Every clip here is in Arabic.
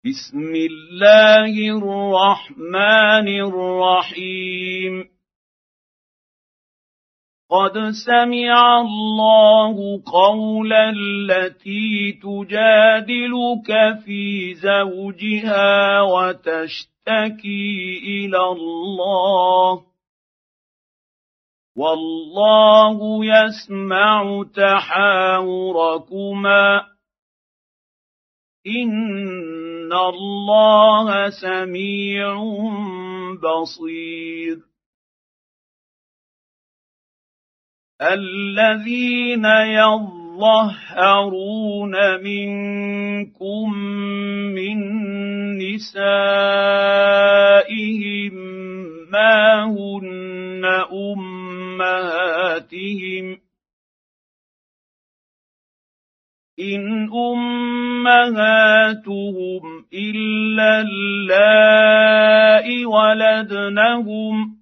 بسم الله الرحمن الرحيم قد سمع الله قول التي تجادلك في زوجها وتشتكي إلى الله والله يسمع تحاوركما إن الله سميع بصير الذين يظهرون منكم من نسائهم ما هن أمهاتهم إن أمهاتهم إلا اللائي ولدنهم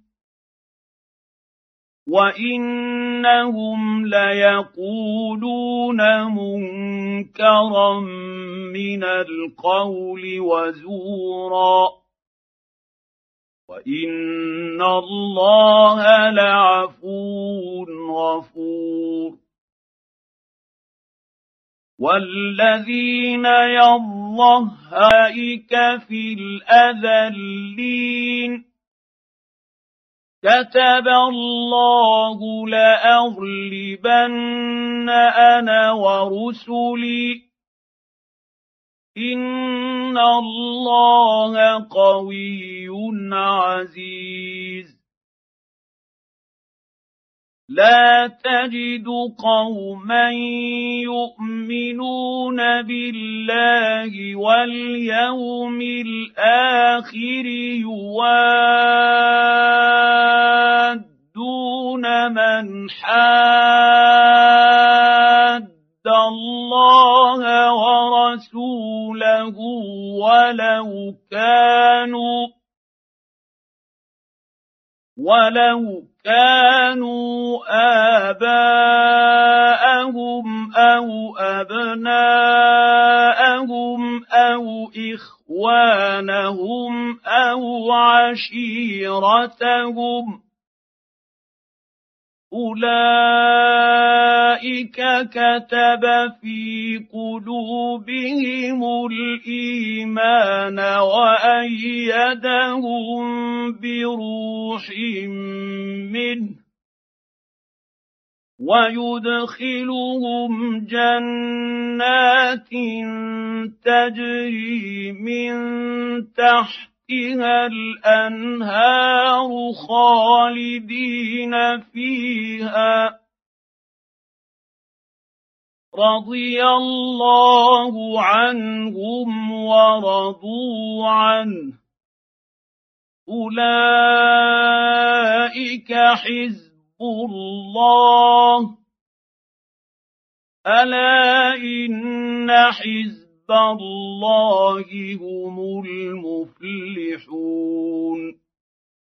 وإنهم ليقولون منكرا من القول وزورا وإن الله لعفو غفور والذين يظهرونك في الأذلين كتب الله لأغلبن أنا ورسلي إن الله قوي عزيز لا تجد قوما يؤمنون بالله واليوم الآخر يوادون من حاد الله ورسوله ولو كانوا آباءهم أو أبناءهم أو إخوانهم أو عشيرتهم أولئك كتب في قلوبهم الإيمان وأيدهم بروح منه ويدخلهم جنات تجري من تحتها الأنهار خالدين فيها رضي الله عنهم ورضوا عنه أولئك حزب الله ألا إن حزب الله هم المفلحون